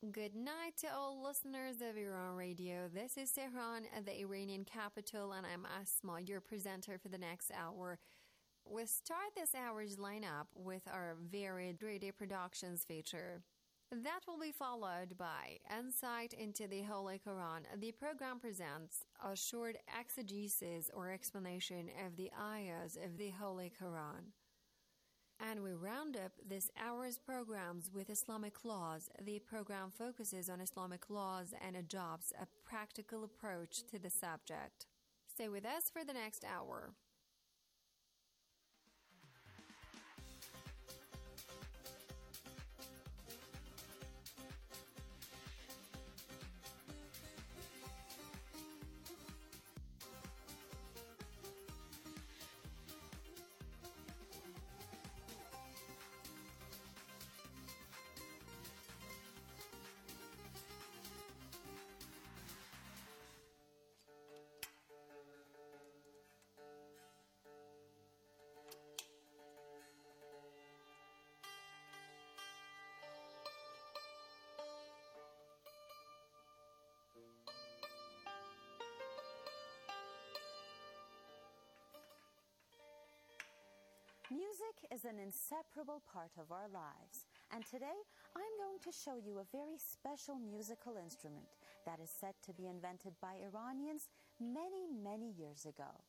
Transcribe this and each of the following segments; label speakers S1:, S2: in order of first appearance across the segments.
S1: Good night to all listeners of Iran Radio. This is Tehran, the Iranian capital, and I'm Asma, your presenter for the next hour. We'll start this hour's lineup with our varied radio productions feature. That will be followed by Insight into the Holy Quran. The program presents a short exegesis or explanation of the ayahs of the Holy Quran. And we round up this hour's programs with Islamic laws. The program focuses on Islamic laws and adopts a practical approach to the subject. Stay with us for the next hour.
S2: Music is an inseparable part of our lives, and today I'm going to show you a very special musical instrument that is said to be invented by Iranians many, many years ago.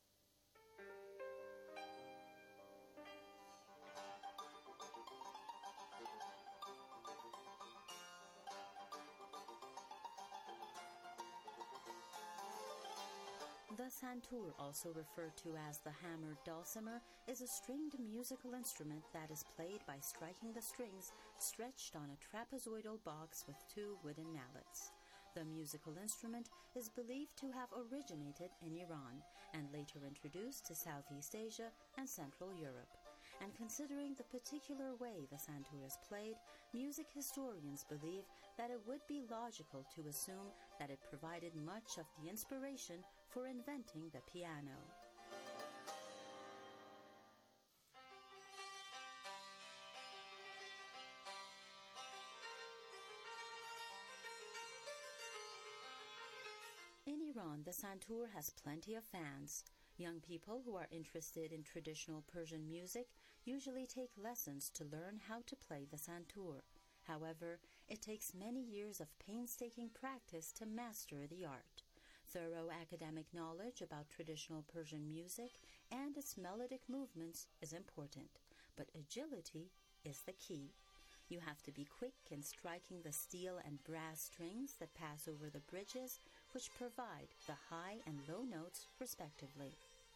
S2: The santur, also referred to as the hammered dulcimer, is a stringed musical instrument that is played by striking the strings stretched on a trapezoidal box with two wooden mallets. The musical instrument is believed to have originated in Iran and later introduced to Southeast Asia and Central Europe. And considering the particular way the santur is played, music historians believe that it would be logical to assume that it provided much of the inspiration for inventing the piano. In Iran, the santur has plenty of fans. Young people who are interested in traditional Persian music usually take lessons to learn how to play the santur. However, it takes many years of painstaking practice to master the art. Thorough academic knowledge about traditional Persian music and its melodic movements is important, but agility is the key. You have to be quick in striking the steel and brass strings that pass over the bridges, which provide the high and low notes respectively.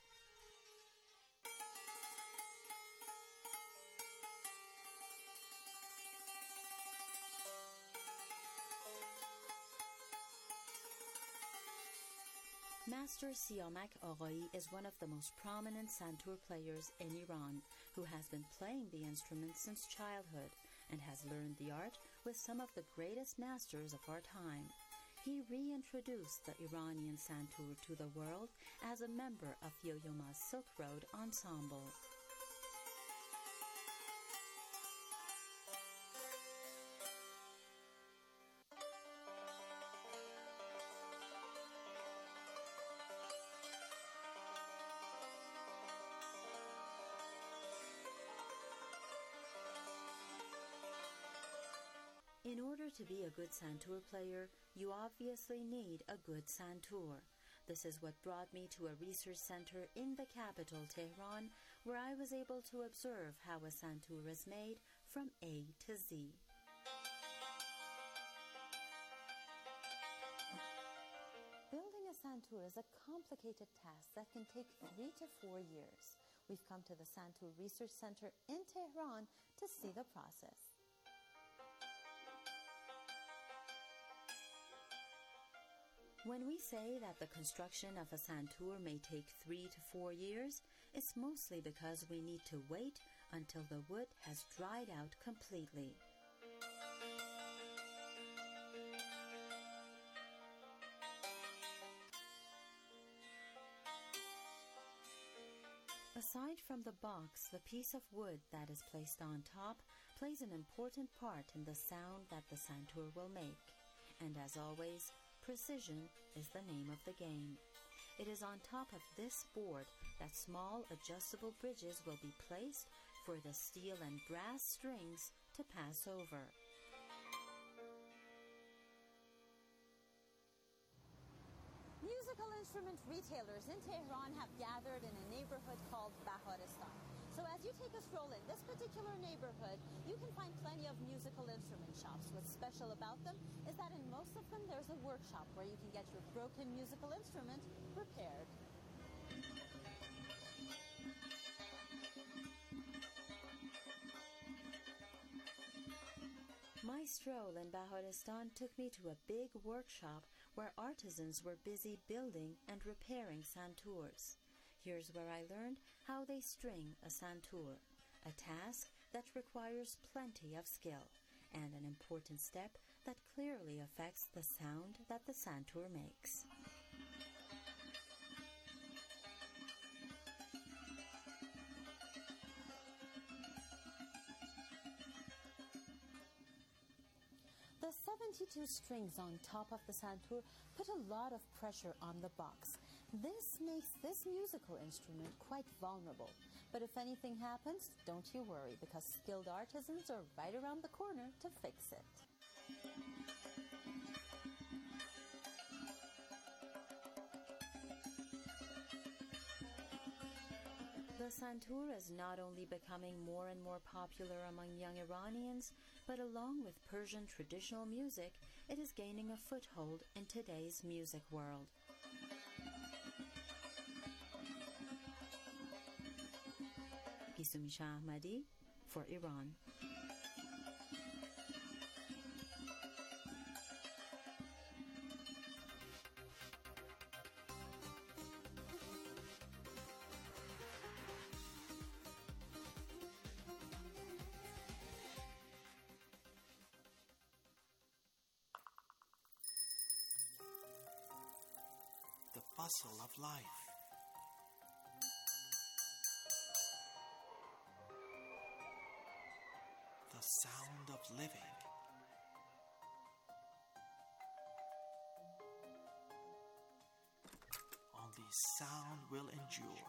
S2: Master Siamak Aghai is one of the most prominent santur players in Iran, who has been playing the instrument since childhood and has learned the art with some of the greatest masters of our time. He reintroduced the Iranian santur to the world as a member of Yo-Yo Ma's Silk Road Ensemble. In order to be a good santur player, you obviously need a good santur. This is what brought me to a research center in the capital, Tehran, where I was able to observe how a santur is made from A to Z. Building a santur is a complicated task that can take 3 to 4 years. We've come to the Santur Research Center in Tehran to see the process. When we say that the construction of a santur may take 3 to 4 years, it's mostly because we need to wait until the wood has dried out completely. Aside from the box, the piece of wood that is placed on top, plays an important part in the sound that the santur will make. And as always, precision is the name of the game. It is on top of this board that small adjustable bridges will be placed for the steel and brass strings to pass over.
S3: Musical instrument retailers in Tehran have gathered in a neighborhood called Baharistan. So as you take a stroll in this particular neighborhood, you can find plenty of musical instrument shops. What's special about them is that in most of them there's a workshop where you can get your broken musical instrument repaired.
S2: My stroll in Baharistan took me to a big workshop where artisans were busy building and repairing santurs. Here's where I learned how they string a santur, a task that requires plenty of skill and an important step that clearly affects the sound that the santur makes.
S3: The 72 strings on top of the santur put a lot of pressure on the box. This makes this musical instrument quite vulnerable. But if anything happens, don't you worry, because skilled artisans are right around the corner to fix it.
S2: The santur is not only becoming more and more popular among young Iranians, but along with Persian traditional music, it is gaining a foothold in today's music world. Pisumi Shah Ahmadi for Iran.
S4: The bustle of life. The sound of living. Only sound will endure.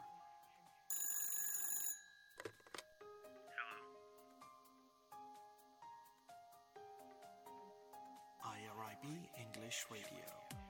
S4: IRIB English Radio.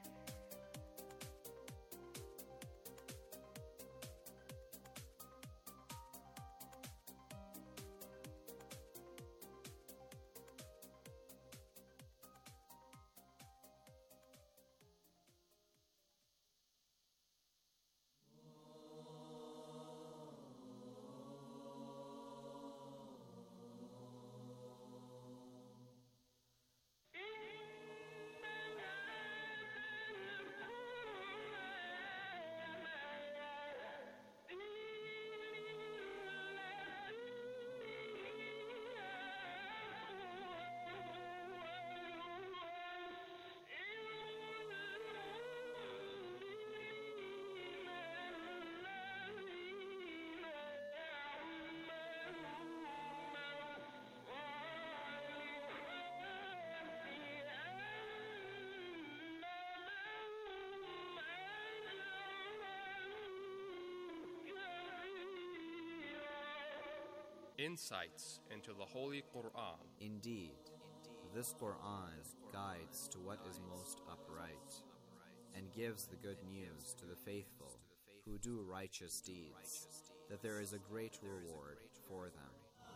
S5: Insights into the Holy Quran.
S6: Indeed, this Quran guides to what is most upright, and gives the good news to the faithful who do righteous deeds, that there is a great reward for them.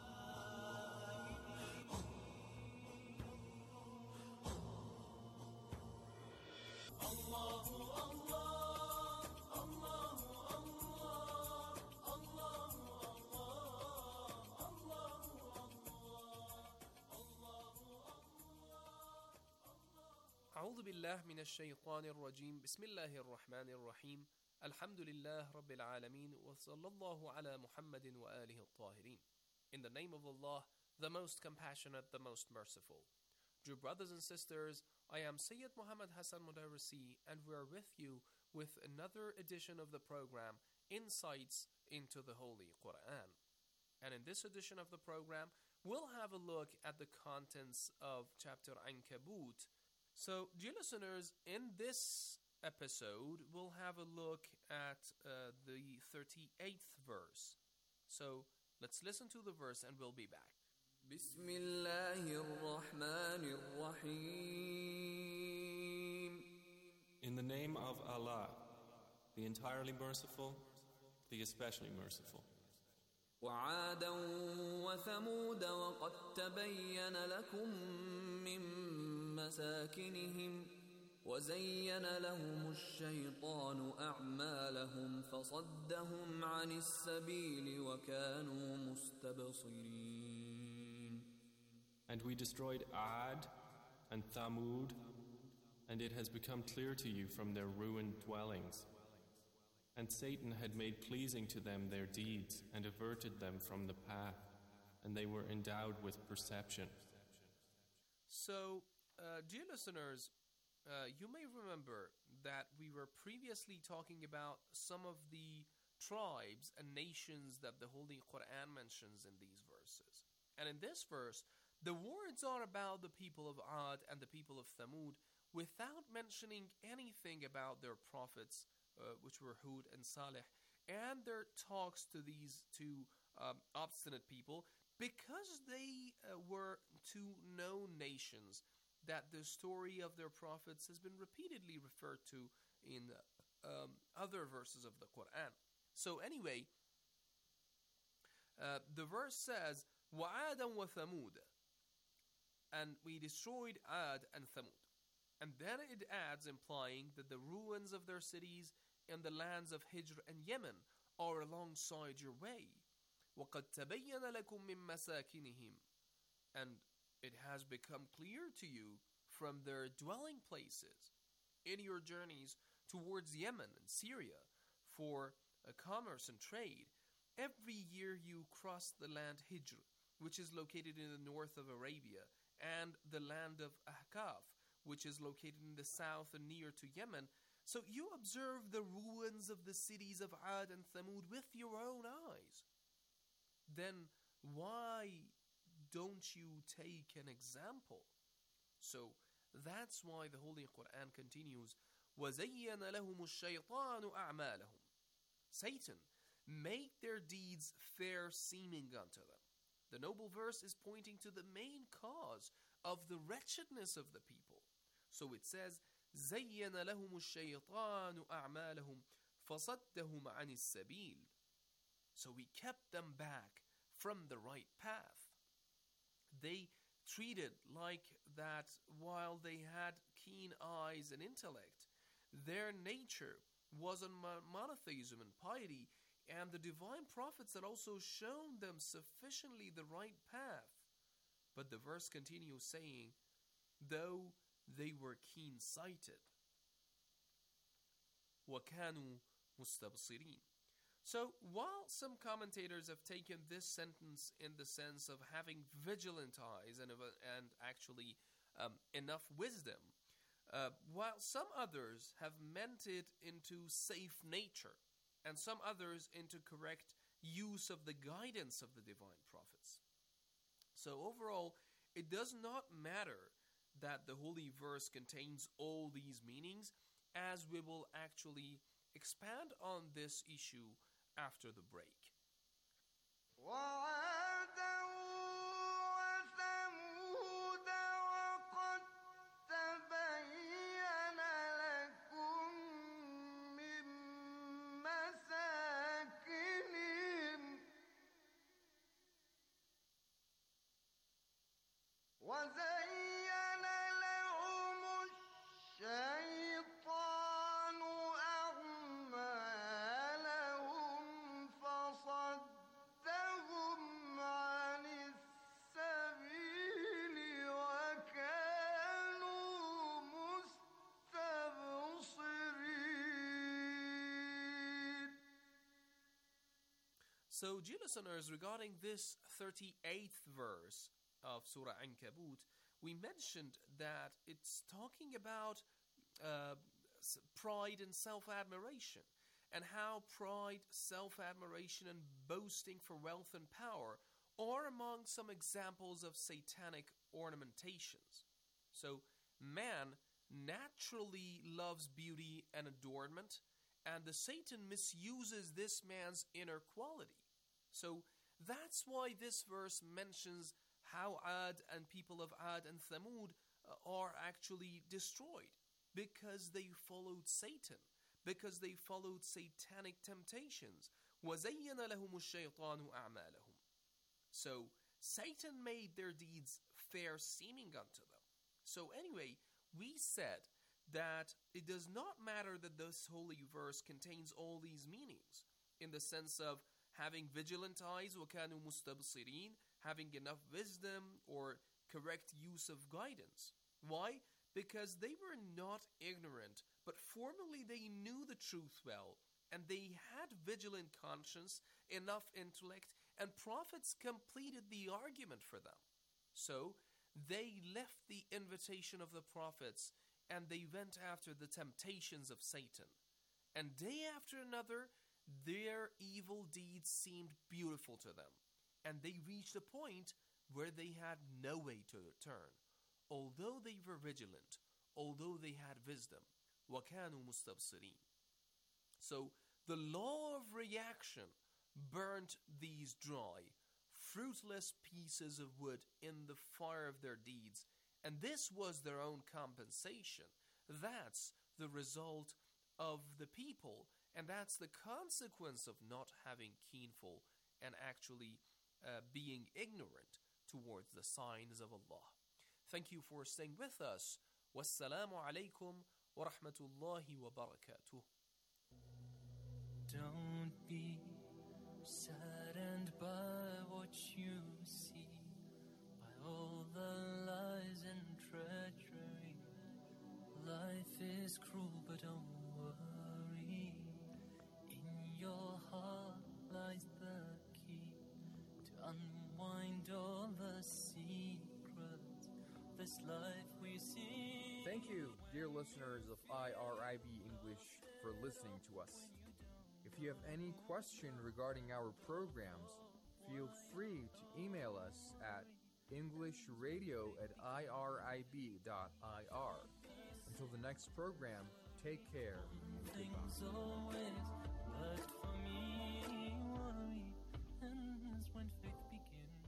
S7: أعوذ بالله من الشيطان الرجيم بسم الله الرحمن الرحيم الحمد لله رب العالمين وصلى الله على محمد وآله الطاهرين. In the name of Allah, the most compassionate, the most merciful. Dear brothers and sisters, I am Sayyid Muhammad Hassan Mudarrisi, and we are with you with another edition of the program, Insights into the Holy Quran. And in this edition of the program, we'll have a look at the contents of chapter Ankabut. So, dear listeners, in this episode, we'll have a look at the 38th verse. So, let's listen to the verse and we'll be back.
S8: بسم الله الرحمن الرحيم.
S9: In the name of Allah, the entirely merciful, the especially merciful.
S8: وعادا وثمود وقد تبين لكم من مساكنهم وزين لهم الشيطان أعمالهم فصدهم عن السبيل وكانوا مستبصرين.
S9: And we destroyed Ad and Thamud, and it has become clear to you from their ruined dwellings. And Satan had made pleasing to them their deeds and averted them from the path, and they were endowed with perception.
S7: So, dear listeners, you may remember that we were previously talking about some of the tribes and nations that the Holy Quran mentions in these verses. And in this verse, the words are about the people of Ad and the people of Thamud without mentioning anything about their prophets, which were Hud and Salih, and their talks to these two obstinate people, because they were two known nations that the story of their prophets has been repeatedly referred to in other verses of the Quran. So anyway, the verse says, وَعَادًا وَثَمُودَ, and we destroyed Ad and Thamud. And then it adds, implying that the ruins of their cities in the lands of Hijr and Yemen are alongside your way. وَقَدْ تَبَيَّنَ لَكُم مِّن مَّسَاكِنِهِمْ, and it has become clear to you from their dwelling places in your journeys towards Yemen and Syria for commerce and trade. Every year you cross the land Hijr, which is located in the north of Arabia, and the land of Ahqaf, which is located in the south and near to Yemen. So you observe the ruins of the cities of Ad and Thamud with your own eyes. Then why don't you take an example? So that's why the Holy Quran continues, وَزَيَّنَ لَهُمُ الشَّيْطَانُ أَعْمَالَهُم. Satan made their deeds fair seeming unto them. The noble verse is pointing to the main cause of the wretchedness of the people. So it says, زَيَّنَ لَهُمُ الشَّيْطَانُ أَعْمَالَهُمْ فَصَدَّهُمْ عَنِ السَّبِيلِ. So we kept them back from the right path. They treated like that while they had keen eyes and intellect. Their nature was on monotheism and piety, and the divine prophets had also shown them sufficiently the right path. But the verse continues saying, though they were keen-sighted. وَكَانُوا مُسْتَبْصِرِينَ. So, while some commentators have taken this sentence in the sense of having vigilant eyes and actually enough wisdom, while some others have meant it into safe nature, and some others into correct use of the guidance of the divine prophets. So overall, it does not matter that the holy verse contains all these meanings, as we will actually expand on this issue after the break. So, dear listeners, regarding this 38th verse of Surah Ankabut, we mentioned that it's talking about pride and self-admiration, and how pride, self-admiration, and boasting for wealth and power are among some examples of satanic ornamentations. So, man naturally loves beauty and adornment, and the Satan misuses this man's inner quality. So, that's why this verse mentions how Ad and people of Ad and Thamud are actually destroyed, because they followed Satan, because they followed satanic temptations. وَزَيَّنَ لَهُمُ الشَّيْطَانُ أَعْمَالَهُم. So Satan made their deeds fair seeming unto them. So anyway, we said that it does not matter that this holy verse contains all these meanings, in the sense of having vigilant eyes, وَكَانُوا مُسْتَبْصِرِينَ, having enough wisdom or correct use of guidance. Why? Because they were not ignorant, but formerly they knew the truth well, and they had vigilant conscience, enough intellect, and prophets completed the argument for them. So they left the invitation of the prophets, and they went after the temptations of Satan. And day after another, their evil deeds seemed beautiful to them, and they reached a point where they had no way to return, although they were vigilant, although they had wisdom. وَكَانُوا مُسْتَبْصِرِينَ. So the law of reaction burnt these dry, fruitless pieces of wood in the fire of their deeds, and this was their own compensation. That's the result of the people, and that's the consequence of not having keenful and actually being ignorant towards the signs of Allah. Thank you for staying with us. Wassalamu alaikum wa rahmatullahi wa barakatuh.
S10: Don't be saddened by what you see, by all the lies and treachery. Life is cruel, but don't worry. In your heart lies the key to unwind all the secrets of this life we see.
S11: Thank you, dear listeners of IRIB English, for listening to us. If you have any question regarding our programs, feel free to email us at englishradio@irib.ir. Until the next program, take care and
S10: Things always worked for me. Worry ends when faith begins.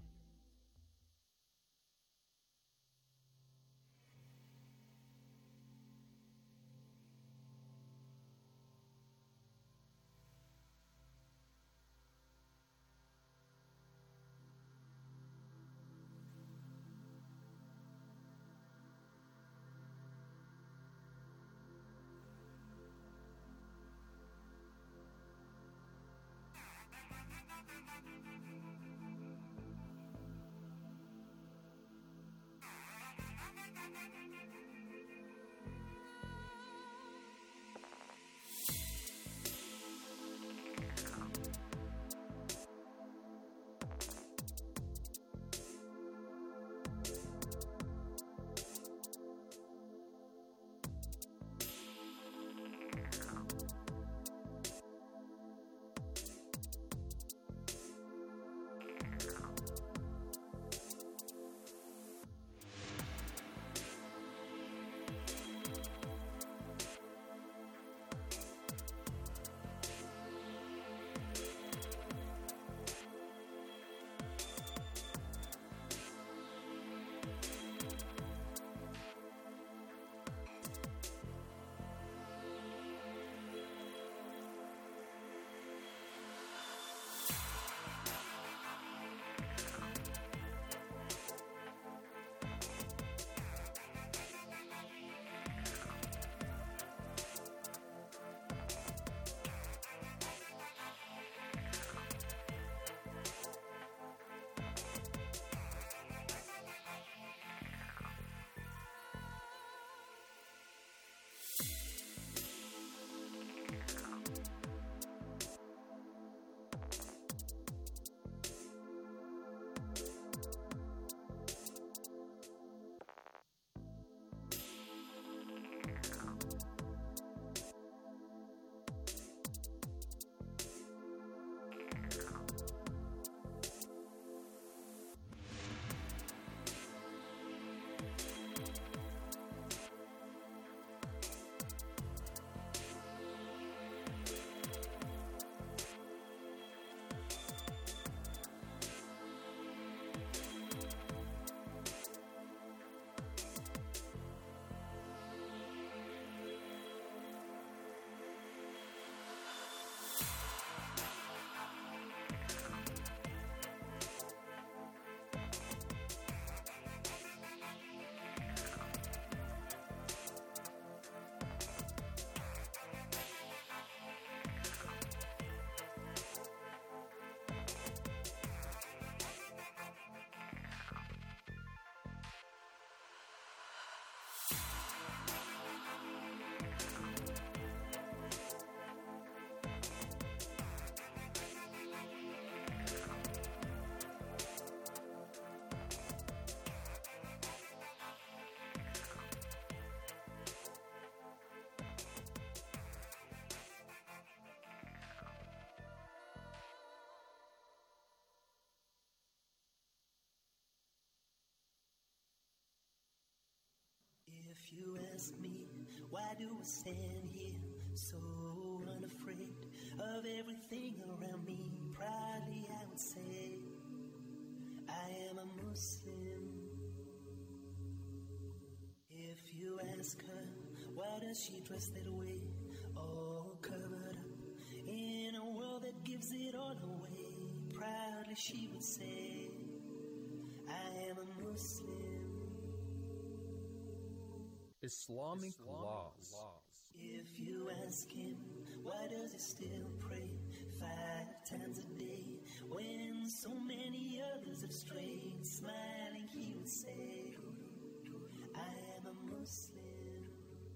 S12: If you ask me, why do I stand here so unafraid of everything around me? Proudly I would say, I am a Muslim. If you ask her, why does she dress that way, all covered up in a world that gives it all away? Proudly she would say, I am a Muslim.
S11: Islamic laws.
S12: If you ask him, why does he still pray 5 times a day when so many others have strayed? Smiling he would say, I am a Muslim.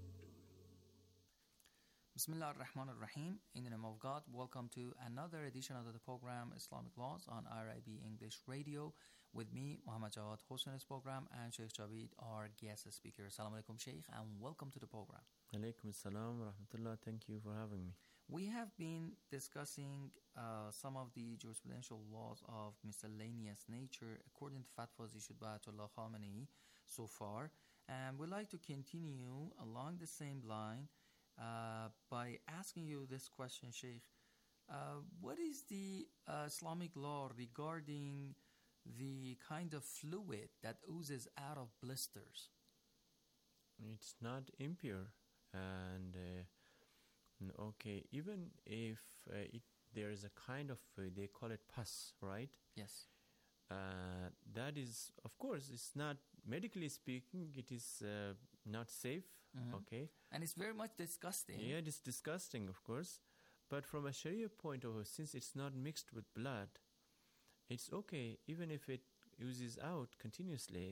S13: Bismillah ar-Rahman ar-Rahim. In the name of God, welcome to another edition of the program Islamic Laws on IRIB English Radio. With me, Muhammad Jawad Hossain's program, and Sheikh Javid, our guest speaker. Assalamu alaikum, Sheikh, and welcome to the program.
S14: Alaikum assalam wa rahmatullah. Thank you for having me.
S13: We have been discussing some of the jurisprudential laws of miscellaneous nature according to fatwas issued by Ayatollah Khamenei so far, and we'd like to continue along the same line by asking you this question, Sheikh. What is the Islamic law regarding the kind of fluid that oozes out of blisters?
S14: It's not impure, and okay, even if there is a kind of they call it pus, right?
S13: Yes.
S14: That is, of course, it's not medically speaking. It is not safe.
S13: Mm-hmm.
S14: Okay,
S13: and it's very much disgusting.
S14: Yeah, it is disgusting, of course. But from a Sharia point of view, since it's not mixed with blood, it's okay, even if it oozes out continuously.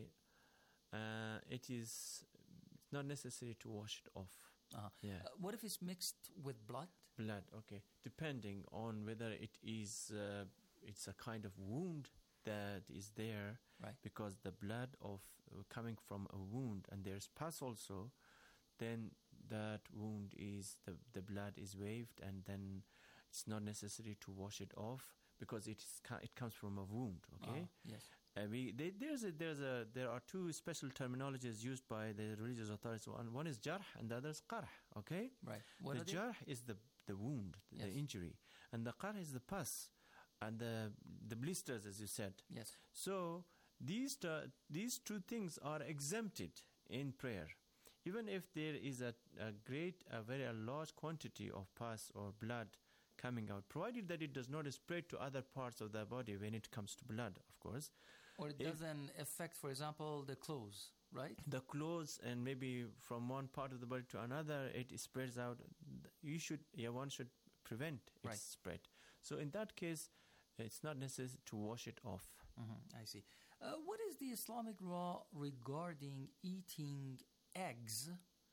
S14: It's not necessary to wash it off. Yeah.
S13: What if it's mixed with blood?
S14: Blood, okay. Depending on whether it is, it's a kind of wound that is there,
S13: right?
S14: Because the blood of coming from a wound, and there's pus also, then that wound is the blood is waved, and then it's not necessary to wash it off, because it comes from a wound. Okay.
S13: Yes.
S14: There are two special terminologies used by the religious authorities. One is jarh and the other is qarh. Okay.
S13: Right.
S14: The jarh is the wound,
S13: yes,
S14: the injury, and the qarh is the pus and the blisters, as you said.
S13: Yes.
S14: So these two things are exempted in prayer, even if there is a very large quantity of pus or blood coming out, provided that it does not spread to other parts of the body when it comes to blood, of course.
S13: Or it doesn't affect, for example, the clothes, right?
S14: The clothes, and maybe from one part of the body to another, it spreads out. One should prevent its spread. So in that case, it's not necessary to wash it off.
S13: Mm-hmm. I see. What is the Islamic law regarding eating eggs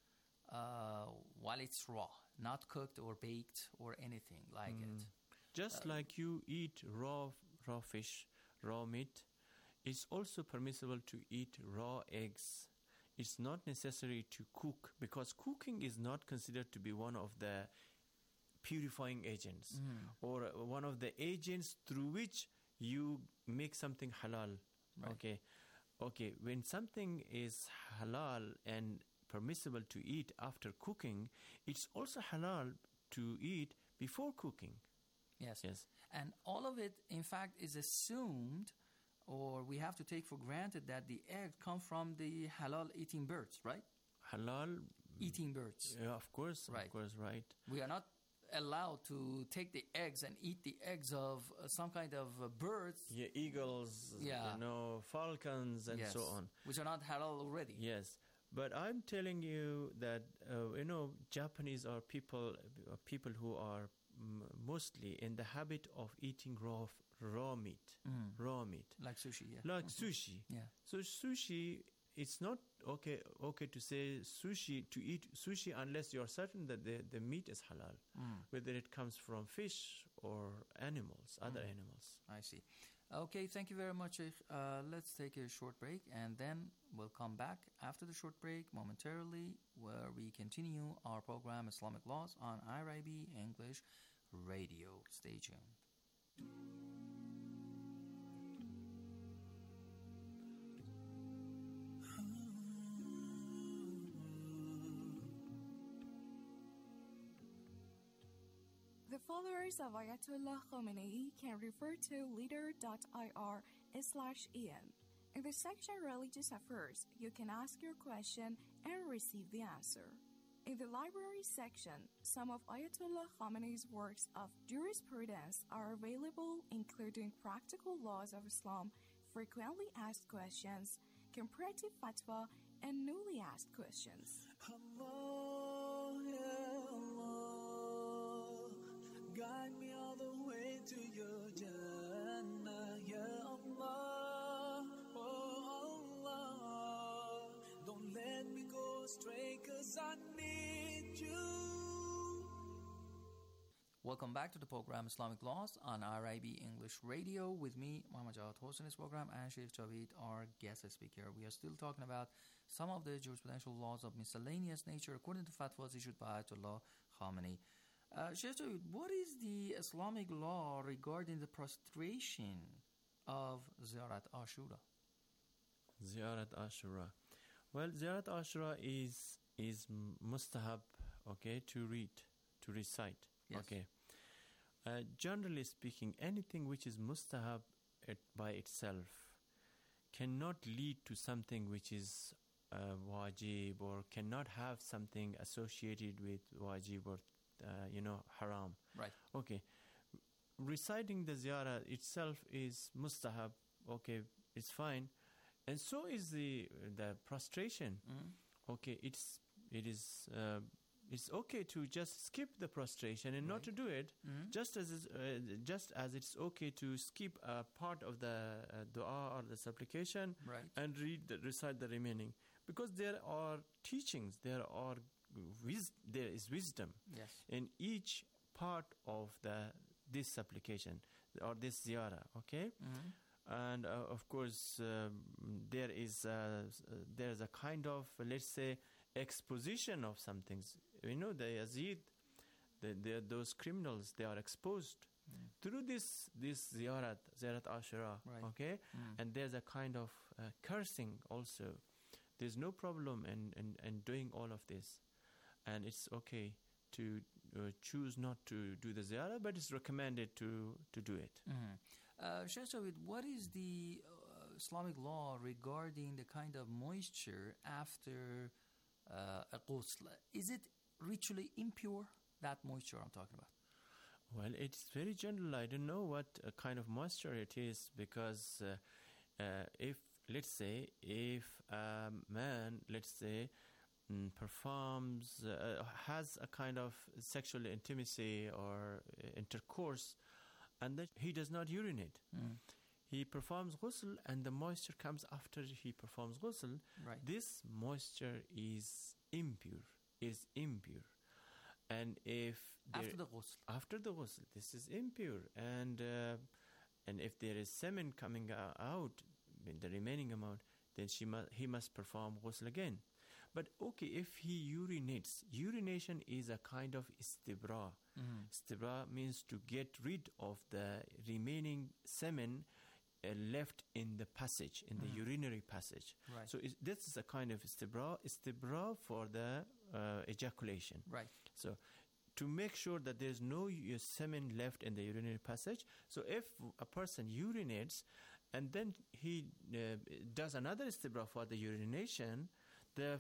S13: while it's raw, not cooked or baked or anything like it?
S14: Just like you eat raw fish, raw meat, it's also permissible to eat raw eggs. It's not necessary to cook, because cooking is not considered to be one of the purifying agents or one of the agents through which you make something halal.
S13: Right.
S14: Okay. When something is halal and permissible to eat after cooking, it's also halal to eat before cooking.
S13: Yes. And all of it, in fact, is assumed, or we have to take for granted, that the eggs come from the halal eating birds, right?
S14: Halal
S13: eating birds.
S14: Yeah, of course.
S13: Right.
S14: Of course, right.
S13: We are not allowed to take the eggs and eat the eggs of some kind of birds.
S14: Yeah, eagles, falcons, and so on.
S13: Which are not halal already.
S14: Yes. But I'm telling you that, Japanese are people who are mostly in the habit of eating raw meat. Raw meat.
S13: Like sushi, yeah.
S14: Like sushi.
S13: Yeah.
S14: So sushi, it's not okay to say to eat sushi unless you're certain that the meat is halal, whether it comes from fish or animals, other animals.
S13: I see. Okay, thank you very much, Sheikh. Let's take a short break, and then we'll come back after the short break momentarily, where we continue our program Islamic Laws on IRIB English Radio. Stay tuned.
S15: The followers of Ayatollah Khomeini can refer to leader.ir/en. In the section Religious Affairs, you can ask your question and receive the answer. In the library section, some of Ayatollah Khomeini's works of jurisprudence are available, including Practical Laws of Islam, Frequently Asked Questions, Comparative Fatwa, and Newly Asked Questions.
S12: Allah, ya Allah, guide me all the way to your Jannah, ya Allah, oh Allah, don't let me go astray 'cause I need you.
S13: Welcome back to the program Islamic Laws on RIB English Radio with me, Muhammad Jawad host in this program, and Sheikh Javid, our guest speaker. We are still talking about some of the jurisprudential laws of miscellaneous nature according to fatwas issued by Ayatollah Khomeini. Sheikh Javid, what is the Islamic law regarding the prostration of Ziyarat Ashura?
S14: Ziyarat Ashura. Well, Ziyarat Ashura is mustahab, okay, to read, to recite.
S13: Yes.
S14: Okay. Generally speaking, anything which is mustahab by itself cannot lead to something which is wajib, or cannot have something associated with wajib or haram.
S13: Right.
S14: Okay. Reciting the ziyarah itself is mustahab. Okay, it's fine, and so is the prostration. Okay, it's okay to just skip the prostration and not to do it, just as it's okay to skip a part of the dua or the supplication and recite the remaining, because there are teachings, there is wisdom in each part of this supplication or this ziyarah. Okay. And of course, there is a kind of, let's say, exposition of some things. The Yazid, those criminals, they are exposed through this Ziyarat Ashura. Okay, and there's a kind of cursing also. There's no problem in doing all of this, and it's okay to choose not to do the Ziyarah, but it's recommended to do it.
S13: Sheikh Javid, what is the Islamic law regarding the kind of moisture after a ghusl? Is it ritually impure, that moisture I'm talking about?
S14: Well, it's very general. I don't know what kind of moisture it is, because if a man, performs, has a kind of sexual intimacy or intercourse, and that he does not urinate. He performs ghusl, and the moisture comes after he performs ghusl. This moisture is impure. And if
S13: after the ghusl,
S14: this is impure, and if there is semen coming out in the remaining amount, then he must perform ghusl again. But okay, if he urinates, urination is a kind of istibra. Istibra means to get rid of the remaining semen left in the passage, in the urinary passage. So this is a kind of istibra for the ejaculation. So to make sure that there is no semen left in the urinary passage. So if a person urinates and then he does another istibra for the urination, the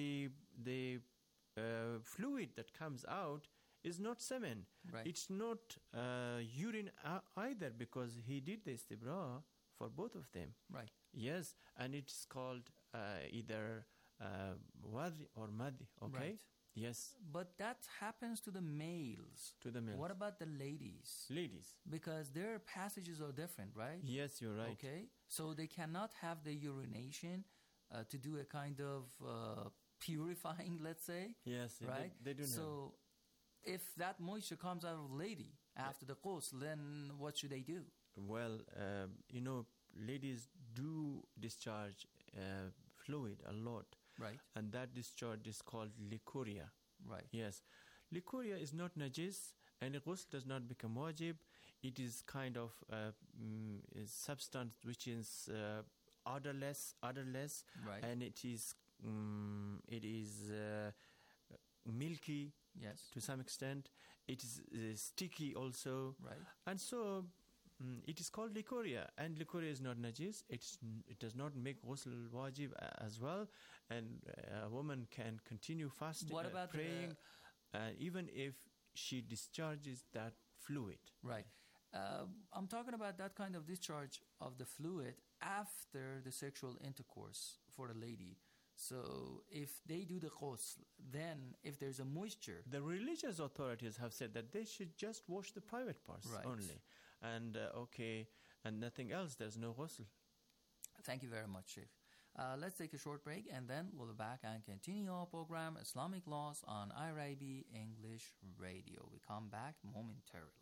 S14: fluid that comes out is not semen. It's not urine either, because he did the istibra for both of them. Yes, and it's called either wadi or madi. Okay. Yes.
S13: But that happens to the males. What about the ladies? Because their passages are different, right?
S14: Yes, you're right.
S13: Okay. So they cannot have the urination to do a kind of purifying, let's say.
S14: Yes,
S13: right?
S14: They do.
S13: So if that moisture comes out of the lady after the ghusl, then what should they do?
S14: Well, ladies do discharge fluid a lot. And that discharge is called licoria. Yes. Licoria is not najis, and ghusl does not become wajib. It is kind of a substance which is odorless, and it is milky,
S13: Yes.
S14: To some extent. It is sticky also.
S13: Right.
S14: And so it is called likoria, and likoria is not najis. It does not make ghusl wajib as well, and a woman can continue fasting,
S13: What about
S14: praying, even if she discharges that fluid.
S13: Right. I'm talking about that kind of discharge of the fluid after the sexual intercourse for a lady. So if they do the ghusl, then if there's a moisture...
S14: The religious authorities have said that they should just wash the private parts only. And and nothing else. There's no ghusl.
S13: Thank you very much, Sheikh. Let's take a short break and then we'll be back and continue our program Islamic Laws on IRIB English Radio. We come back momentarily.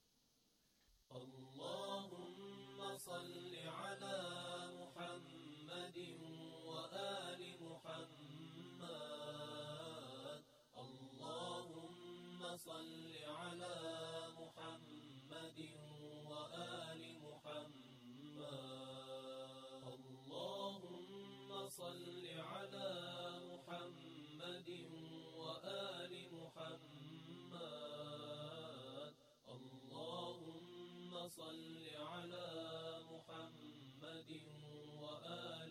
S10: اللهم صل على محمد وآل محمد اللهم صل على محمد وآل محمد اللهم صل على محمد وآل محمد اللهم صل على محمد وآل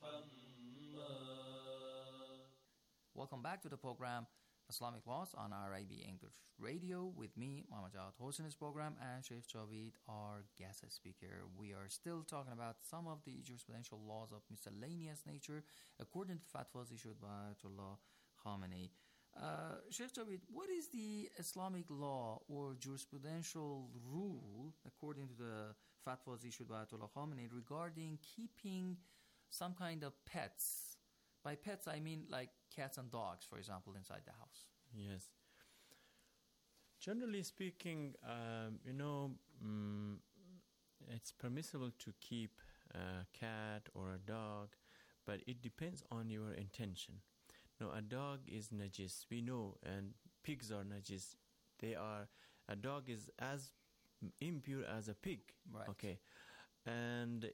S10: محمد.
S13: Welcome back to the program Islamic Laws on IRIB English Radio with me, Muhammad Jawad Hosseini's program, and Sheikh Javid, our guest speaker. We are still talking about some of the jurisprudential laws of miscellaneous nature according to fatwas issued by Ayatollah Khamenei. Sheikh Javid, what is the Islamic law or jurisprudential rule according to the fatwas issued by Ayatollah Khamenei regarding keeping some kind of pets? By pets, I mean like cats and dogs, for example, inside the house.
S14: Yes. Generally speaking, it's permissible to keep a cat or a dog, but it depends on your intention. Now, a dog is najis, we know, and pigs are najis. A dog is as impure as a pig.
S13: Right.
S14: Okay. And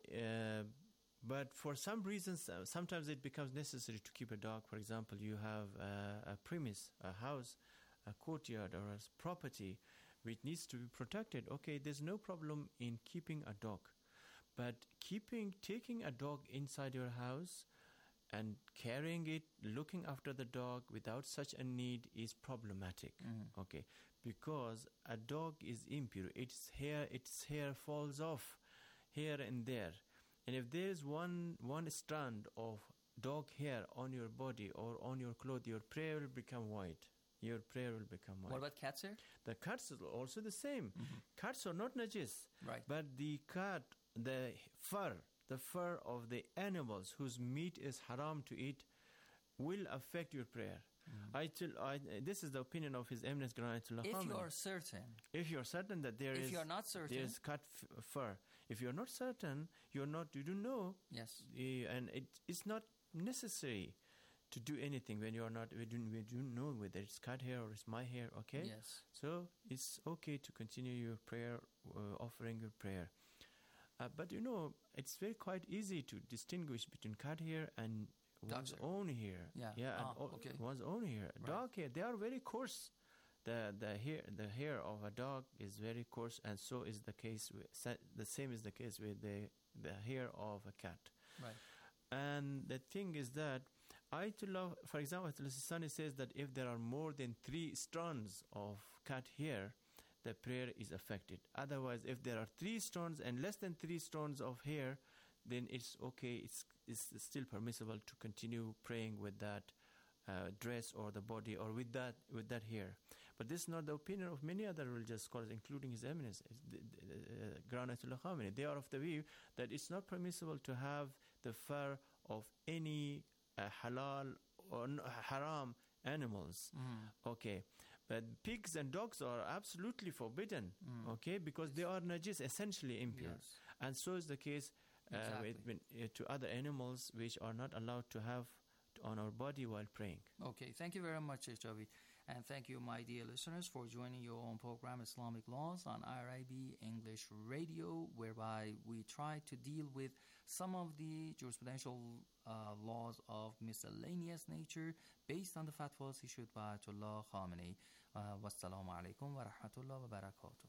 S14: but for some reasons, sometimes it becomes necessary to keep a dog. For example, you have a premise, a house, a courtyard, or a property which needs to be protected. Okay, there's no problem in keeping a dog. But taking a dog inside your house and carrying it, looking after the dog without such a need is problematic. Okay, because a dog is impure. Its hair falls off here and there. And if there is one strand of dog hair on your body or on your clothes, your prayer will become white. Your prayer will become white.
S13: What about cats hair?
S14: The cats are also the same. Cats are not najis.
S13: Right.
S14: But the cat, the fur of the animals whose meat is haram to eat will affect your prayer. This is the opinion of His Eminence Grand Ayatollah Khamenei. If you are certain that there is,
S13: you're not certain,
S14: there is cat fur. If you are not certain, you don't know.
S13: Yes.
S14: And it's not necessary to do anything when you are not. We do know whether it's cat hair or it's my hair. Okay.
S13: Yes.
S14: So it's okay to continue your prayer, offering your prayer. But it's quite easy to distinguish between cat hair and one's own hair. One's own hair.
S13: Right.
S14: Dog hair, they are very coarse. The hair of a dog is very coarse, and so is the case. The same is the case with the hair of a cat.
S13: Right.
S14: And the thing is that Ayatollah, for example, Ayatollah Sistani says that if there are more than 3 strands of cat hair, the prayer is affected. Otherwise, if there are 3 strands and less than 3 strands of hair, then it's okay. It's still permissible to continue praying with that dress or the body or with that hair. But this is not the opinion of many other religious scholars, including His Eminence, Grand Ayatollah Khamenei. They are of the view that it's not permissible to have the fur of any halal or haram animals. Okay. But pigs and dogs are absolutely forbidden, okay, because they are najis, essentially impure.
S13: Yes.
S14: And so is the case to other animals which are not allowed to have on our body while praying.
S13: Okay, thank you very much, Sheikh Javid. And thank you, my dear listeners, for joining your own program, Islamic Laws, on IRIB English Radio, whereby we try to deal with some of the jurisprudential laws of miscellaneous nature based on the fatwas issued by Ayatollah Khamenei. والسلام علیکم و رحمت الله و برکاته.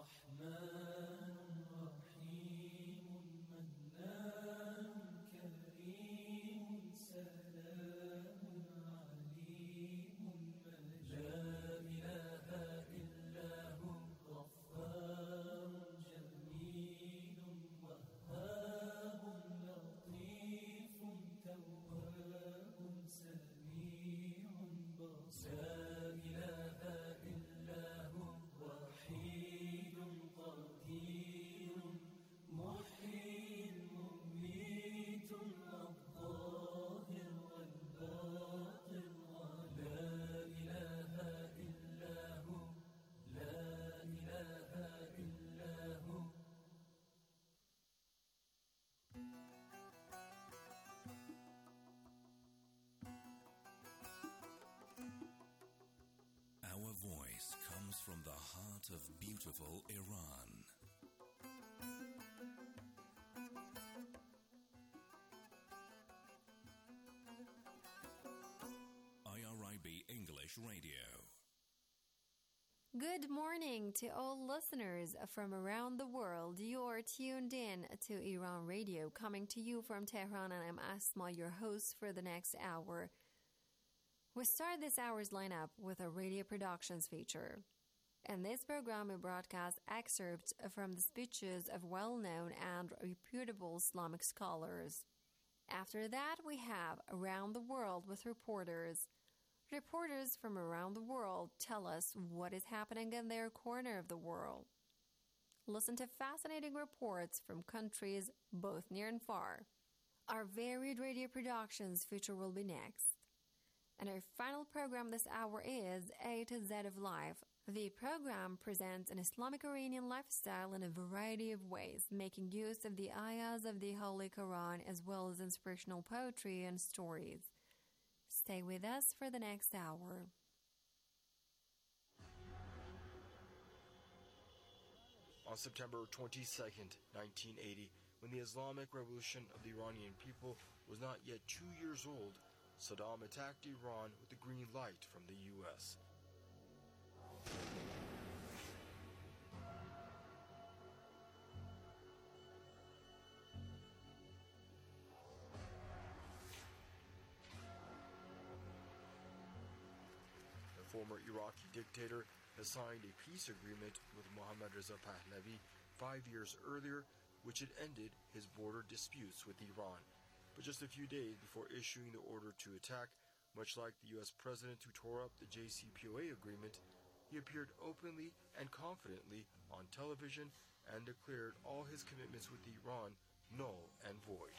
S16: Our voice comes from the heart of beautiful Iran. IRIB English Radio.
S1: Good morning to all listeners from around the world. You are tuned in to Iran Radio, coming to you from Tehran, and I'm Asma, your host for the next hour. We start this hour's lineup with a radio productions feature. In this program, we broadcast excerpts from the speeches of well-known and reputable Islamic scholars. After that, we have Around the World with reporters. Reporters from around the world tell us what is happening in their corner of the world. Listen to fascinating reports from countries both near and far. Our varied radio productions feature will be next. And our final program this hour is A to Z of Life. The program presents an Islamic Iranian lifestyle in a variety of ways, making use of the ayahs of the Holy Quran as well as inspirational poetry and stories. Stay with us for the next hour.
S17: On September 22nd, 1980, when the Islamic Revolution of the Iranian people was not yet 2 years old, Saddam attacked Iran with the green light from the U.S. The former Iraqi dictator has signed a peace agreement with Mohammad Reza Pahlavi 5 years earlier, which had ended his border disputes with Iran. But just a few days before issuing the order to attack, much like the U.S. president who tore up the JCPOA agreement, he appeared openly and confidently on television and declared all his commitments with Iran null and void.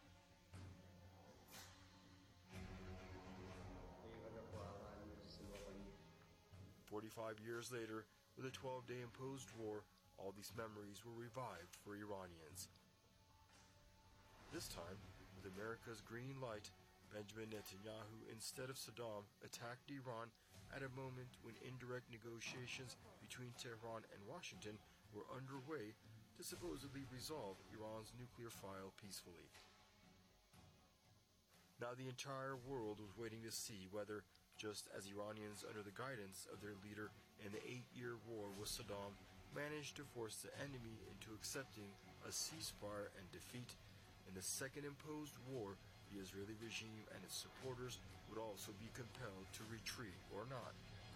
S17: "45 years later, with a 12-day imposed war, all these memories were revived for Iranians. This time, with America's green light, Benjamin Netanyahu, instead of Saddam, attacked Iran at a moment when indirect negotiations between Tehran and Washington were underway to supposedly resolve Iran's nuclear file peacefully. Now the entire world was waiting to see whether, just as Iranians under the guidance of their leader in the 8-year war with Saddam managed to force the enemy into accepting a ceasefire and defeat, in the second imposed war, the Israeli regime and its supporters would also be compelled to retreat or not.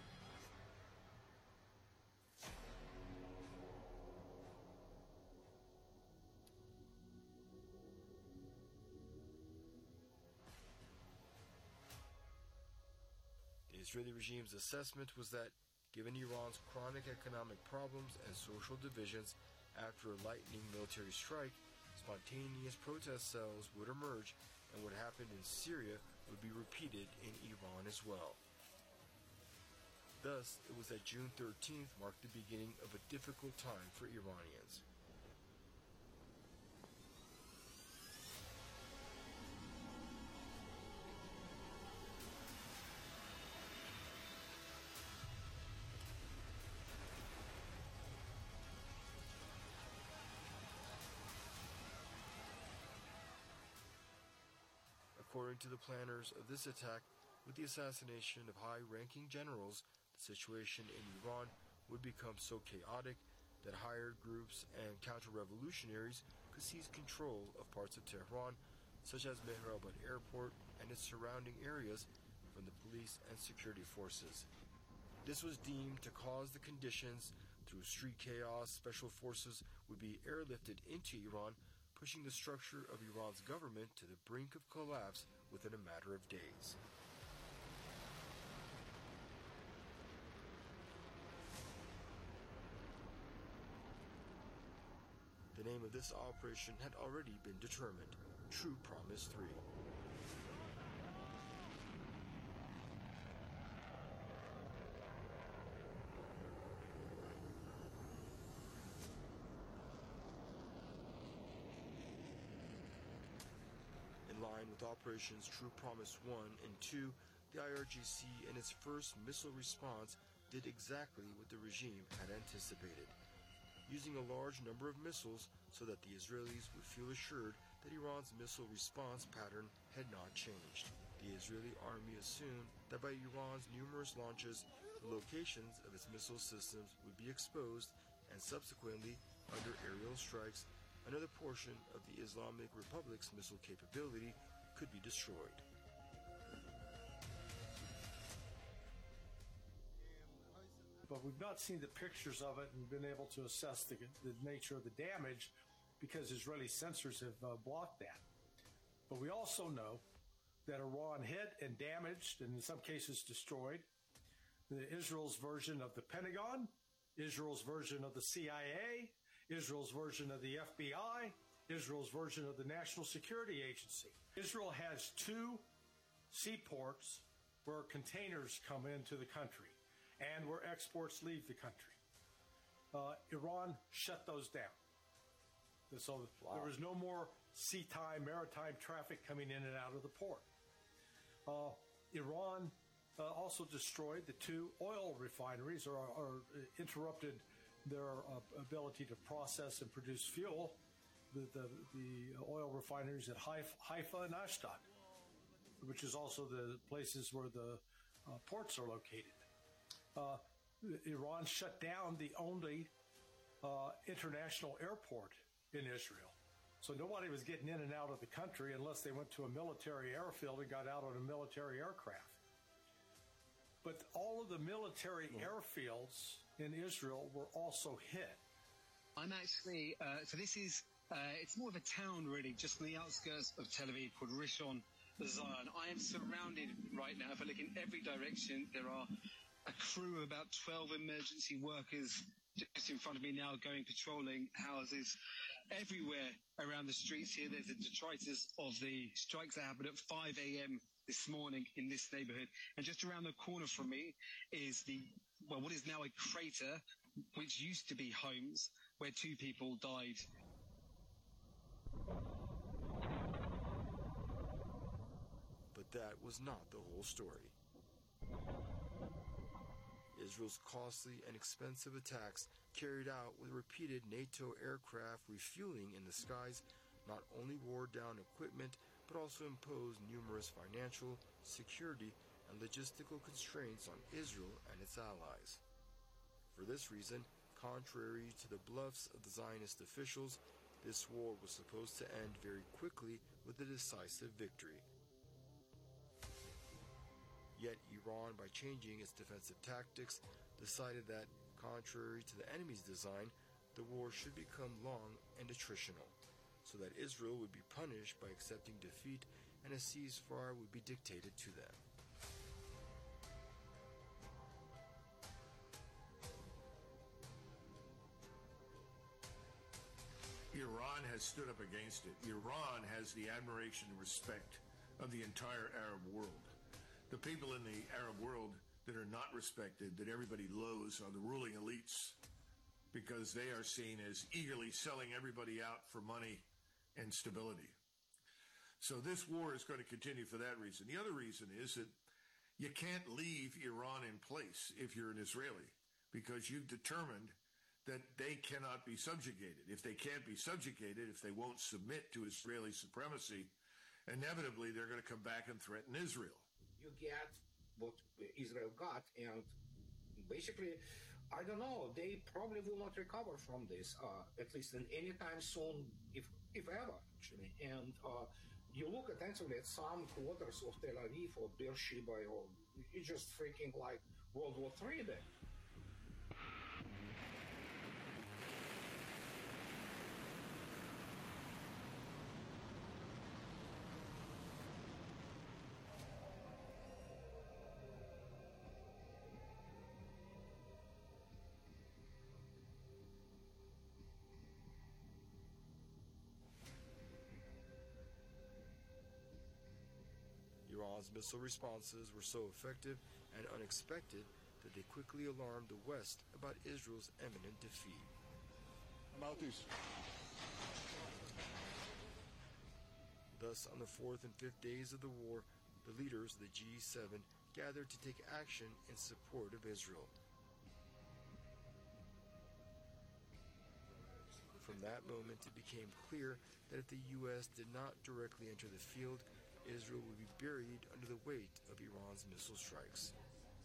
S17: The Israeli regime's assessment was that, given Iran's chronic economic problems and social divisions, after a lightning military strike, spontaneous protest cells would emerge, and what happened in Syria would be repeated in Iran as well. Thus, it was that June 13th marked the beginning of a difficult time for Iranians. According to the planners of this attack, with the assassination of high-ranking generals The situation in Iran would become so chaotic that hired groups and counter-revolutionaries could seize control of parts of Tehran, such as Mehraban Airport and its surrounding areas, from the police and security forces. This was deemed to cause the conditions. Through street chaos, special forces would be airlifted into Iran, pushing the structure of Iran's government to the brink of collapse within a matter of days. The name of this operation had already been determined: True Promise 3. In line with Operations True Promise 1 and 2, the IRGC in its first missile response did exactly what the regime had anticipated, using a large number of missiles so that the Israelis would feel assured that Iran's missile response pattern had not changed. The Israeli army assumed that by Iran's numerous launches, the locations of its missile systems would be exposed, and subsequently, under aerial strikes, another portion of the Islamic Republic's missile capability could be destroyed.
S18: But we've not seen the pictures of it and been able to assess the nature of the damage because Israeli sensors have blocked that. But we also know that Iran hit and damaged, and in some cases destroyed, Israel's version of the Pentagon, Israel's version of the CIA, Israel's version of the FBI, Israel's version of the National Security Agency. Israel has 2 seaports where containers come into the country and where exports leave the country. Iran shut those down. So there was no more maritime traffic coming in and out of the port. Iran also destroyed the 2 oil refineries, or interrupted their ability to process and produce fuel, the oil refineries at Haifa and Ashdod, which is also the places where the ports are located. Iran shut down the only international airport in Israel. So nobody was getting in and out of the country unless they went to a military airfield and got out on a military aircraft. But all of the military airfields in Israel were also hit.
S19: I'm actually, so this is, it's more of a town really, just on the outskirts of Tel Aviv, called Rishon LeZion. I am surrounded right now. If I look in every direction, there are a crew of about 12 emergency workers just in front of me now going patrolling houses everywhere around the streets here. There's the detritus of the strikes that happened at 5 a.m. this morning in this neighborhood. And just around the corner from me is what is now a crater, which used to be homes, where 2 people died.
S17: But that was not the whole story. Israel's costly and expensive attacks, carried out with repeated NATO aircraft refueling in the skies, not only wore down equipment, but also imposed numerous financial, security, and logistical constraints on Israel and its allies. For this reason, contrary to the bluffs of the Zionist officials, this war was supposed to end very quickly with a decisive victory. Yet Iran, by changing its defensive tactics, decided that, contrary to the enemy's design, the war should become long and attritional, so that Israel would be punished by accepting defeat and a ceasefire would be dictated to them.
S20: Iran has stood up against it. Iran has the admiration and respect of the entire Arab world. The people in the Arab world that are not respected, that everybody loathes, are the ruling elites, because they are seen as eagerly selling everybody out for money and stability. So this war is going to continue for that reason. The other reason is that you can't leave Iran in place if you're an Israeli, because you've determined that they cannot be subjugated. If they can't be subjugated, if they won't submit to Israeli supremacy, inevitably they're going to come back and threaten Israel.
S21: You get what Israel got, and basically, I don't know. They probably will not recover from this, at least in any time soon, if ever, actually. And you look attentively at some quarters of Tel Aviv or Beersheba, or it's just freaking like World War III there.
S17: Iran's missile responses were so effective and unexpected that they quickly alarmed the West about Israel's imminent defeat.
S20: Mounties.
S17: Thus, on the fourth and fifth days of the war, the leaders of the G7 gathered to take action in support of Israel. From that moment, it became clear that if the U.S. did not directly enter the field, Israel would be buried under the weight of Iran's missile strikes.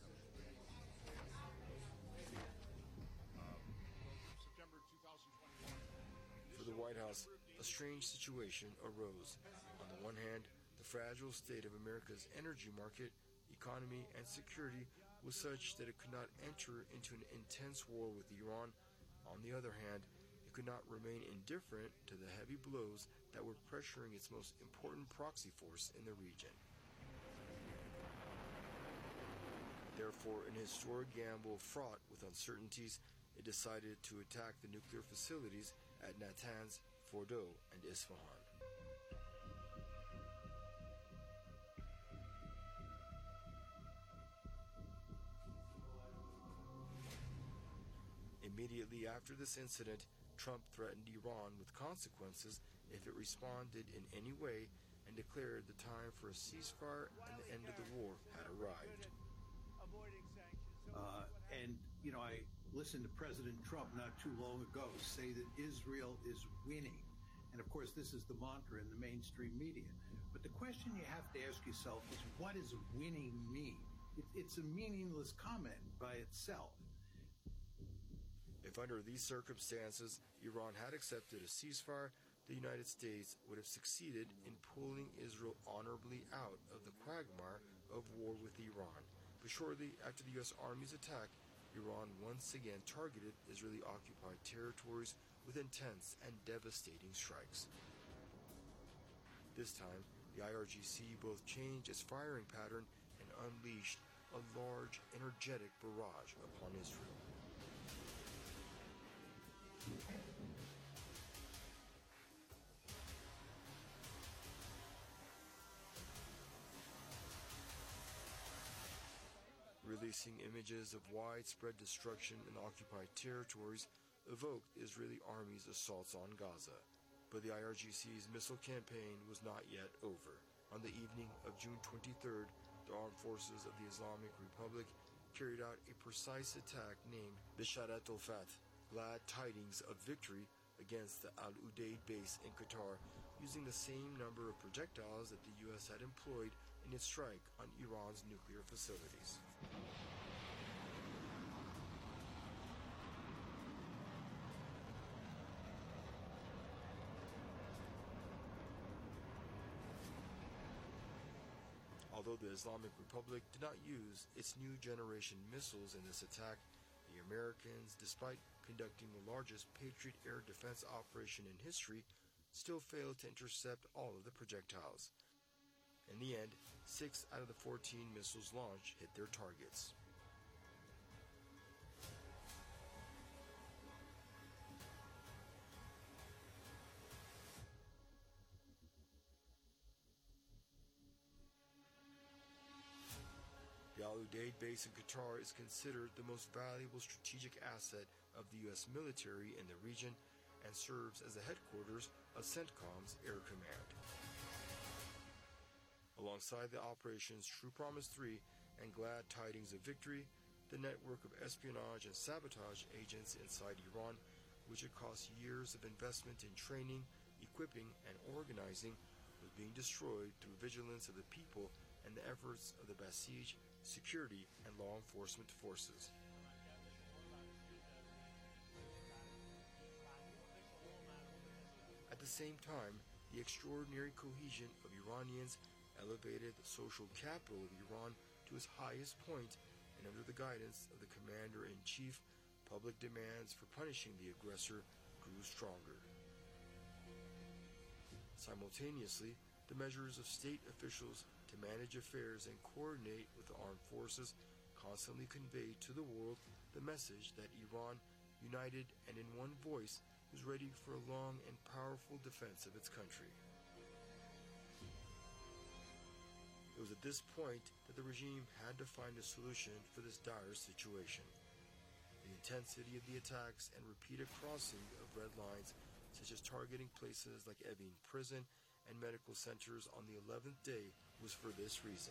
S20: September 2021.
S17: For the White House, a strange situation arose. On the one hand, the fragile state of America's energy market, economy, and security was such that it could not enter into an intense war with Iran. On the other hand, it could not remain indifferent to the heavy blows that were pressuring its most important proxy force in the region. Therefore, in a historic gamble fraught with uncertainties, it decided to attack the nuclear facilities at Natanz, Fordo, and Isfahan. Immediately after this incident, Trump threatened Iran with consequences if it responded in any way and declared the time for a ceasefire and the end of the war had arrived.
S22: I listened to President Trump not too long ago say that Israel is winning. And of course, this is the mantra in the mainstream media. But the question you have to ask yourself is, what does winning mean? It's a meaningless comment by itself.
S17: If under these circumstances Iran had accepted a ceasefire, the United States would have succeeded in pulling Israel honorably out of the quagmire of war with Iran. But shortly after the U.S. Army's attack, Iran once again targeted Israeli-occupied territories with intense and devastating strikes. This time, the IRGC both changed its firing pattern and unleashed a large, energetic barrage upon Israel. Releasing images of widespread destruction in occupied territories evoked the Israeli army's assaults on Gaza. But the IRGC's missile campaign was not yet over. On the evening of June 23rd, the armed forces of the Islamic Republic carried out a precise attack named Bisharat al-Fath, glad tidings of victory, against the Al Udeid base in Qatar, using the same number of projectiles that the U.S. had employed in its strike on Iran's nuclear facilities. Although the Islamic Republic did not use its new generation missiles in this attack, the Americans, despite conducting the largest Patriot air defense operation in history, still failed to intercept all of the projectiles. In the end, 6 out of the 14 missiles launched hit their targets. The Al Udeid base in Qatar is considered the most valuable strategic asset of the U.S. military in the region and serves as the headquarters of CENTCOM's Air Command. Alongside the operations True Promise 3 and Glad Tidings of Victory, the network of espionage and sabotage agents inside Iran, which had cost years of investment in training, equipping, and organizing, was being destroyed through vigilance of the people and the efforts of the Basij, security, and law enforcement forces. the same time, the extraordinary cohesion of Iranians elevated the social capital of Iran to its highest point, and under the guidance of the commander-in-chief, public demands for punishing the aggressor grew stronger. Simultaneously, the measures of state officials to manage affairs and coordinate with the armed forces constantly conveyed to the world the message that Iran, united and in one voice, was ready for a long and powerful defense of its country. It was at this point that the regime had to find a solution for this dire situation. The intensity of the attacks and repeated crossing of red lines, such as targeting places like Evin prison and medical centers on the 11th day, was for this reason.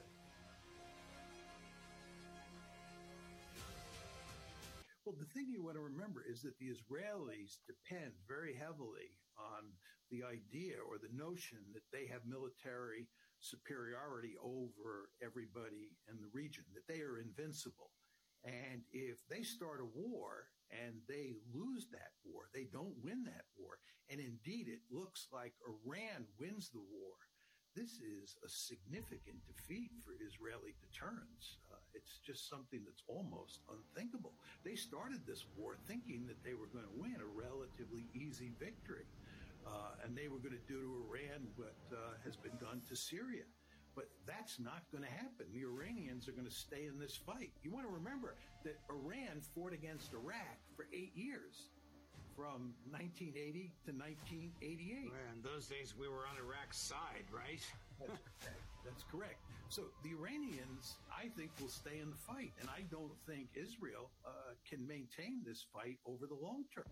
S22: Well, the thing you want to remember is that the Israelis depend very heavily on the idea or the notion that they have military superiority over everybody in the region, that they are invincible. And if they start a war and they lose that war, they don't win that war, and indeed it looks like Iran wins the war, this is a significant defeat for Israeli deterrence. It's just something that's almost unthinkable. They started this war thinking that they were going to win a relatively easy victory, and they were going to do to Iran what has been done to Syria. But that's not going to happen. The Iranians are going to stay in this fight. You want to remember that Iran fought against Iraq for 8 years, from 1980 to 1988.
S2: Well, in those days, we were on Iraq's side, right?
S22: That's correct. So the Iranians, I think, will stay in the fight, and I don't think Israel can maintain this fight over the long term.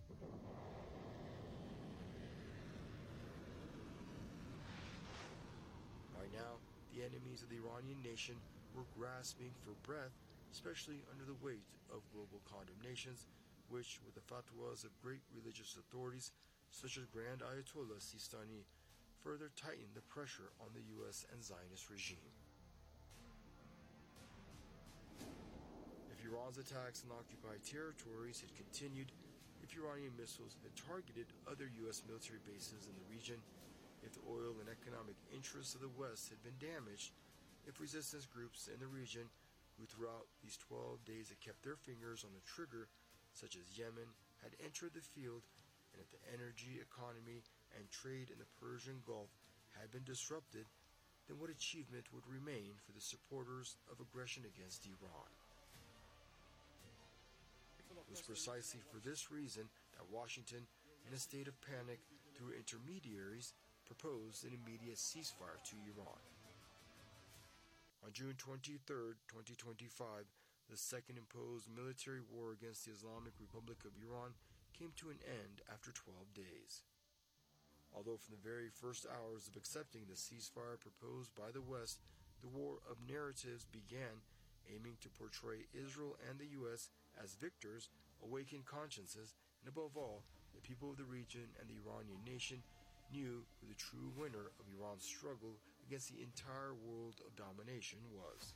S17: By now, the enemies of the Iranian nation were grasping for breath, especially under the weight of global condemnations, which, with the fatwas of great religious authorities such as Grand Ayatollah Sistani, further tightened the pressure on the U.S. and Zionist regime. If Iran's attacks on occupied territories had continued, if Iranian missiles had targeted other U.S. military bases in the region, if the oil and economic interests of the West had been damaged, if resistance groups in the region who throughout these 12 days had kept their fingers on the trigger, such as Yemen, had entered the field, and if the energy, economy, and trade in the Persian Gulf had been disrupted, then what achievement would remain for the supporters of aggression against Iran? It was precisely for this reason that Washington, in a state of panic through intermediaries, proposed an immediate ceasefire to Iran. On June 23, 2025, the second imposed military war against the Islamic Republic of Iran came to an end after 12 days. Although from the very first hours of accepting the ceasefire proposed by the West, the war of narratives began, aiming to portray Israel and the U.S. as victors, awaken consciences, and above all, the people of the region and the Iranian nation knew who the true winner of Iran's struggle against the entire world of domination was.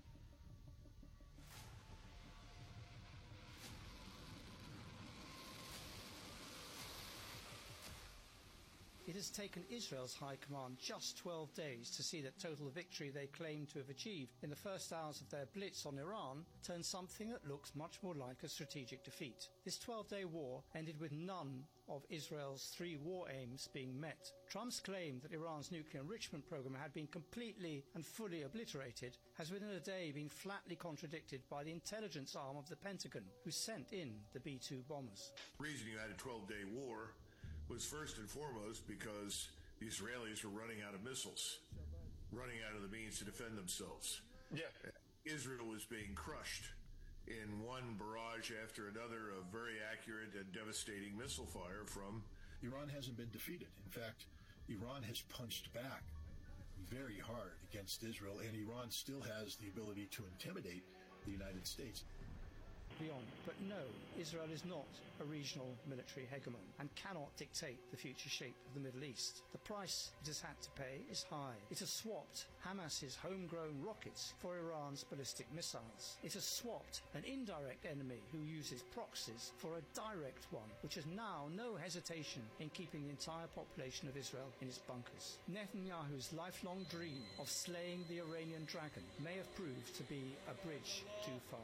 S3: It has taken Israel's high command just 12 days to see that total victory they claim to have achieved in the first hours of their blitz on Iran turn something that looks much more like a strategic defeat. This 12-day war ended with none of Israel's 3 war aims being met. Trump's claim that Iran's nuclear enrichment program had been completely and fully obliterated has within a day been flatly contradicted by the intelligence arm of the Pentagon, who sent in the B-2 bombers.
S20: The reason you had a 12-day war was first and foremost because the Israelis were running out of missiles, running out of the means to defend themselves.
S2: Yeah.
S20: Israel was being crushed in one barrage after another of very accurate and devastating missile fire from...
S23: Iran hasn't been defeated. In fact, Iran has punched back very hard against Israel, and Iran still has the ability to intimidate the United States.
S3: beyond. But no, Israel is not a regional military hegemon and cannot dictate the future shape of the Middle East. The price it has had to pay is high. It has swapped Hamas's homegrown rockets for Iran's ballistic missiles. It has swapped an indirect enemy who uses proxies for a direct one, which has now no hesitation in keeping the entire population of Israel in its bunkers. Netanyahu's lifelong dream of slaying the Iranian dragon may have proved to be a bridge too far.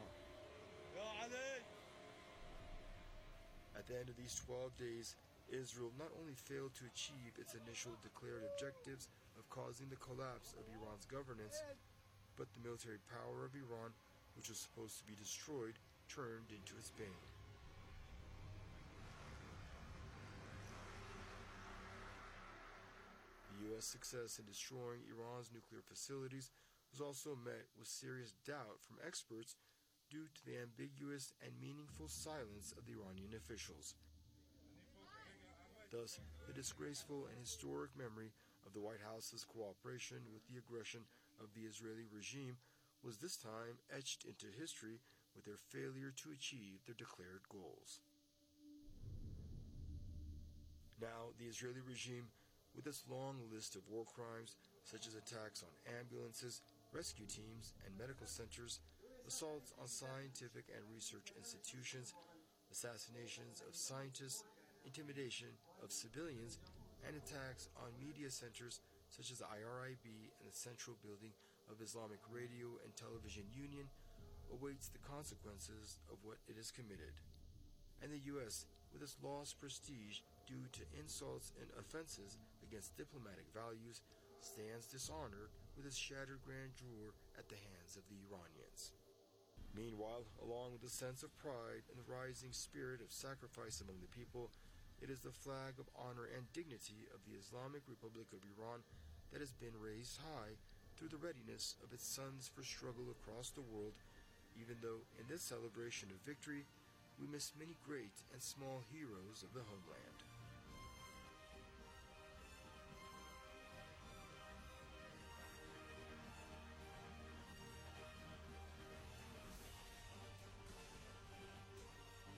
S17: At the end of these 12 days, Israel not only failed to achieve its initial declared objectives of causing the collapse of Iran's governance, but the military power of Iran, which was supposed to be destroyed, turned into its bane. The U.S. success in destroying Iran's nuclear facilities was also met with serious doubt from experts due to the ambiguous and meaningful silence of the Iranian officials. Thus, the disgraceful and historic memory of the White House's cooperation with the aggression of the Israeli regime was this time etched into history with their failure to achieve their declared goals. Now, the Israeli regime, with its long list of war crimes such as attacks on ambulances, rescue teams, and medical centers, assaults on scientific and research institutions, assassinations of scientists, intimidation of civilians, and attacks on media centers such as the IRIB and the Central Building of Islamic Radio and Television Union, awaits the consequences of what it has committed. And the U.S., with its lost prestige due to insults and offenses against diplomatic values, stands dishonored with its shattered grandeur at the hands of the Iranians. Meanwhile, along with a sense of pride and the rising spirit of sacrifice among the people, it is the flag of honor and dignity of the Islamic Republic of Iran that has been raised high through the readiness of its sons for struggle across the world, even though in this celebration of victory, we miss many great and small heroes of the homeland.